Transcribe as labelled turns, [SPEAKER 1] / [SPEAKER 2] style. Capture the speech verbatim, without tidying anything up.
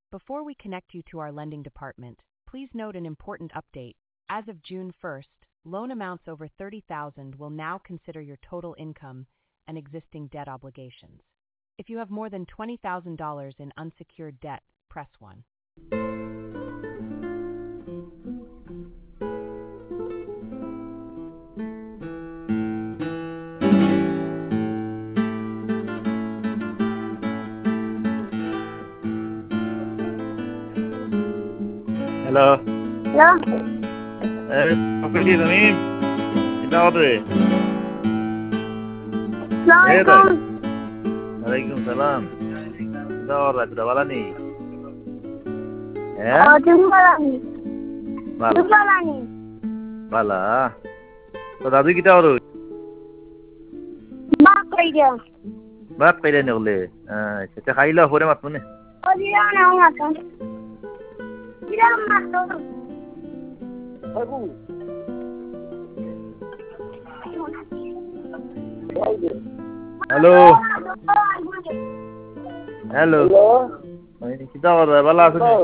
[SPEAKER 1] Before we connect you to our lending department, please note an important update. As of June first, loan amounts over thirty thousand dollars will now consider your total income and existing debt obligations. If you have more than twenty thousand dollars in unsecured debt, press one.
[SPEAKER 2] Hello.
[SPEAKER 3] Hello.
[SPEAKER 2] Eh, Pili Tamim. Kita order.
[SPEAKER 3] Assalamualaikum.
[SPEAKER 2] Waalaikumsalam. Kita order sudah bala ni. Eh?
[SPEAKER 3] Oh, jumpa lagi.
[SPEAKER 2] Bala.
[SPEAKER 3] Jumpa lagi.
[SPEAKER 2] Bala. So Dadu kita order.
[SPEAKER 3] Bapak kerja.
[SPEAKER 2] बात कइले नि उले. अच्छा अच्छा खाइला फोरे मत पुने.
[SPEAKER 3] Oh, dia nak makan. Dia makan. Baru.
[SPEAKER 2] Hello. Hello.
[SPEAKER 3] Hello.
[SPEAKER 2] Kita order bala